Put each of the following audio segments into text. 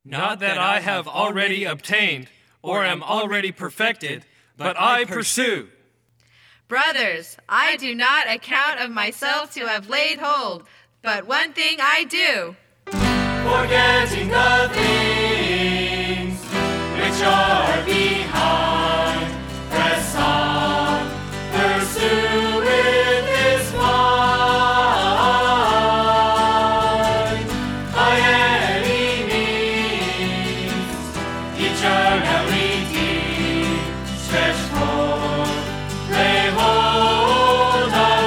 Not that I have already obtained, or am already perfected, but I pursue. Brothers, I do not account of myself to have laid hold, but one thing I do. Forgetting the things which are behind, press on, pursue with this mind. By any means, eternally deep, stretch forth, lay hold of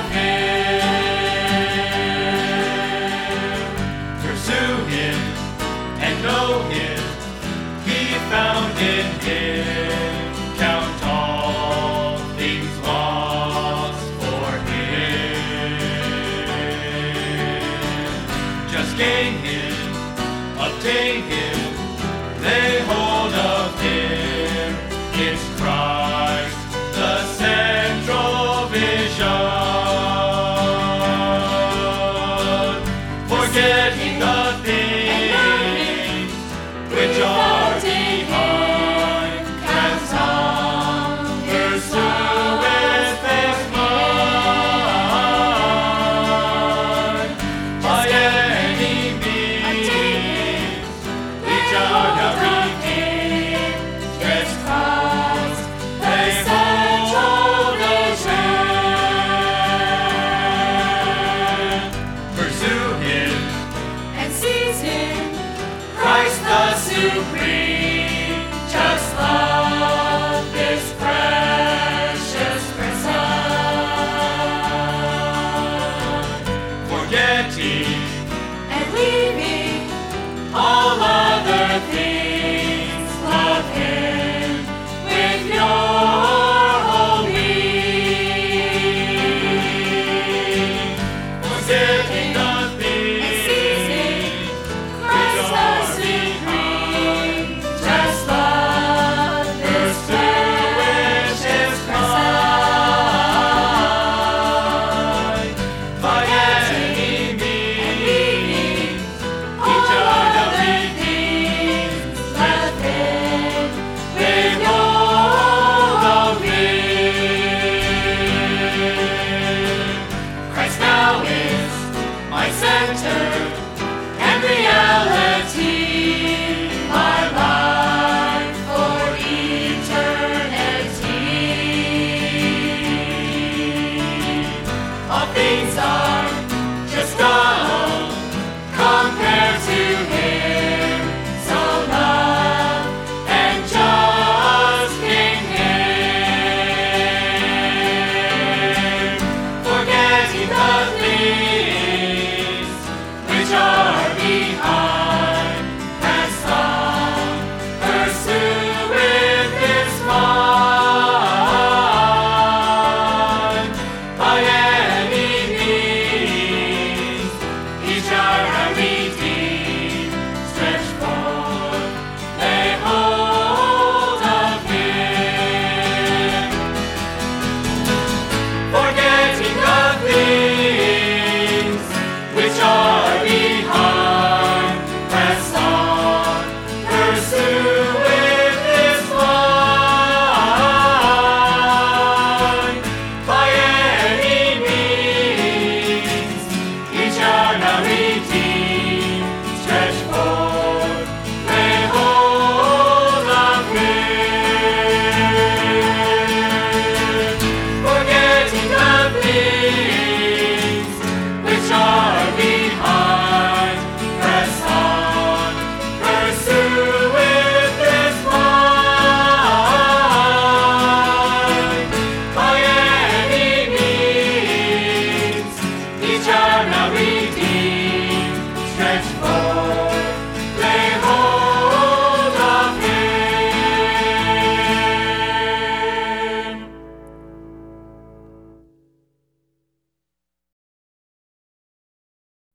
Him. Pursue Him and know Him, be found in Him. Count all things lost for Him. Just gain Him, obtain Him, lay hold of Him. It's Christ, the central vision. Forgetting the things which are behind, press on, pursue with this mind. By any means, eternally deep, stretch Christ, lay hold of Him. Pursue Him And seize Him, Christ the supreme.